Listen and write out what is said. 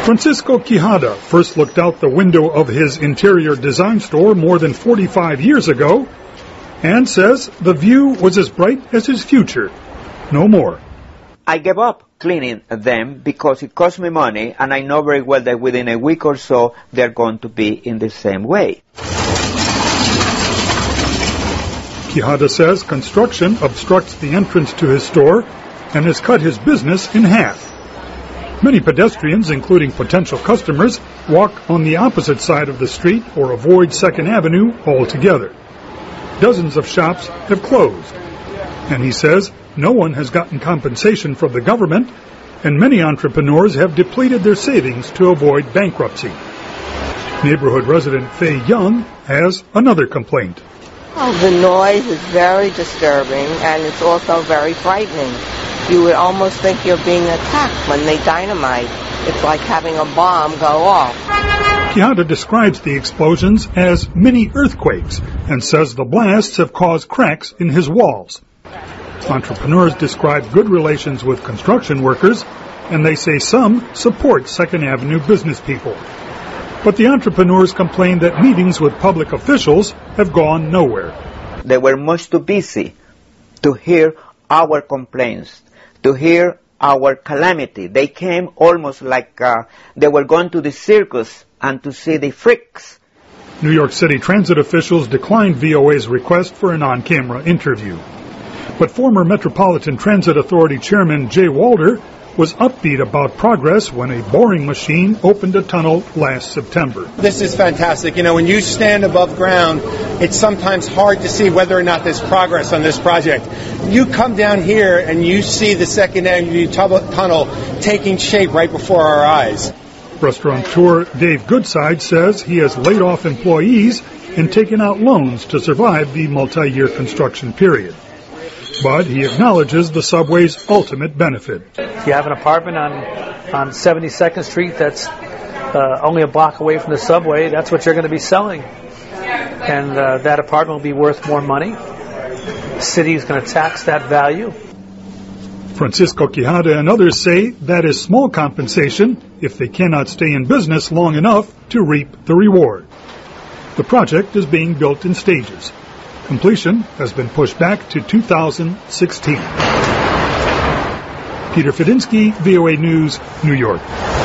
Francisco Quijada first looked out the window of his interior design store more than 45 years ago and says the view was as bright as his future. No more. I gave up cleaning them because it cost me money, and I know very well that within a week or so they're going to be in the same way. Quijada says construction obstructs the entrance to his store and has cut his business in half. Many pedestrians, including potential customers, walk on the opposite side of the street or avoid 2nd Avenue altogether. Dozens of shops have closed. And he says no one has gotten compensation from the government, and many entrepreneurs have depleted their savings to avoid bankruptcy. Neighborhood resident Faye Young has another complaint. Oh, the noise is very disturbing, and it's also very frightening. You would almost think you're being attacked when they dynamite. It's like having a bomb go off. Quijada describes the explosions as mini earthquakes and says the blasts have caused cracks in his walls. Entrepreneurs describe good relations with construction workers, and they say some support 2nd Avenue business people. But the entrepreneurs complain that meetings with public officials have gone nowhere. They were much too busy to hear our complaints, to hear our calamity. They came almost like they were going to the circus and to see the freaks. New York City transit officials declined VOA's request for an on-camera interview. But former Metropolitan Transit Authority Chairman Jay Walter was upbeat about progress when a boring machine opened a tunnel last September. This is fantastic. You know, when you stand above ground, it's sometimes hard to see whether or not there's progress on this project. You come down here and you see the 2nd Avenue tunnel taking shape right before our eyes. Restaurateur Dave Goodside says he has laid off employees and taken out loans to survive the multi-year construction period. But he acknowledges the subway's ultimate benefit. If you have an apartment on 72nd Street that's only a block away from the subway, that's what you're going to be selling. And that apartment will be worth more money. The city is going to tax that value. Francisco Quijada and others say that is small compensation if they cannot stay in business long enough to reap the reward. The project is being built in stages. Completion has been pushed back to 2016. Peter Fedinsky, VOA News, New York.